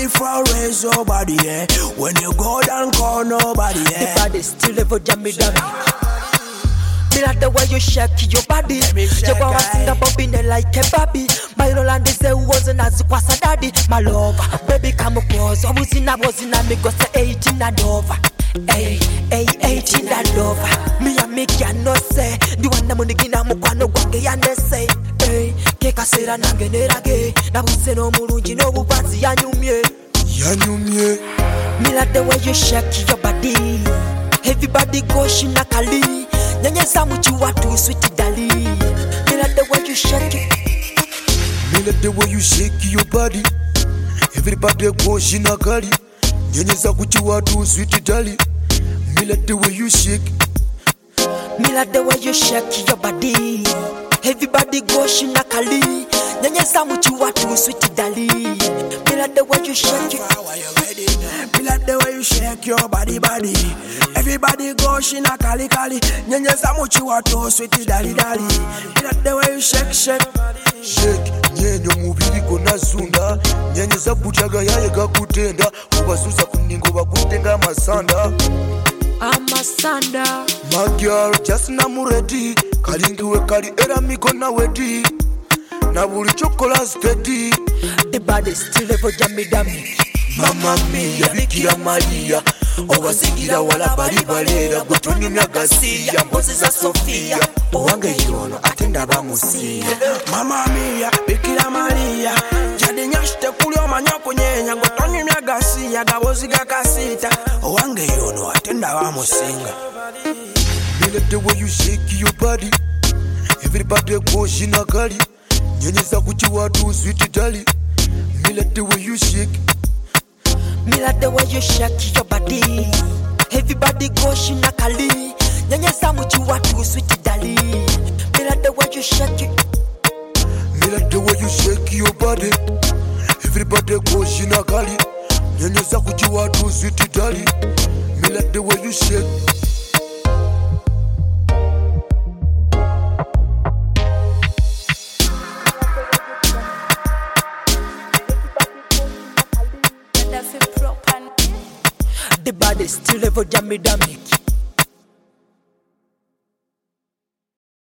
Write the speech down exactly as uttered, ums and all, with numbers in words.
for raise your body, yeah. When you go down, call nobody, yeah. The body still level jammy dammy. Me like the way you shake your body. You go and sing about being like a baby. My Roland is a wasn't as was a daddy. My lover, baby come across. I was in a was in a me go say eighteen and over. Hey, hey, eighteen and over. Me and me can no say. The one that money gina mo kwano gwange yande say. Hey, keka sera nange nerage. Na buse no mulungi no bupazi yanyumye. Yanyumye. Me like the way you shake your body. Everybody go shinakali. Nyanyeza muchi watu sweet dali. Me like the way you shake it. Me like the way you shake your body. Everybody go shinakali. Nyanyeza muchi watu sweet dali. Me like the way you shake. Me like the way you shake your body. Everybody go shinakali. Nyanyeza muchi watu sweet dali. Me like the way you shake it. Me like the way you shake your body, body. Everybody go shina kali kali. Nyanyeza muchi watu sweet dali dali. Me like the way you shake, shake. Shake, nyenyo mubiri kona zunda. Nyanyeza butaga yaye gakutenda. Ubasuza kuningo bakutenga masanda. Amasanda. My girl, just na muredi. Kalingiwe kali era mikona wedi. Na buli chokola steady. The body still level jammy dammy. Mama mia, Bikira Maria. Owazingira wala bali balera. Gutonyumya gasiya, mpozi za Sofia. Owange yono, atenda bamusiya. Mama mia, Bikira Maria. Jadi nyashite kuli omanya kunyenya. Gutonyumya gasiya, gabozi gakasita. Owange yono, atenda bamusinga. Me like the way you shake your body. Everybody go shinakali. Nyanyeza kuchi watu sweet dali. Me like the way you shake. Me like the way you shake your body. Everybody go shinakali. Nyanyeza muchi watu sweet dali. Me like the way you shake it. Me like the way you shake your body. Everybody go shinakali. Nyanyeza kuchi watu sweet dali. Me like the way you shake. The body still level jammy dammy.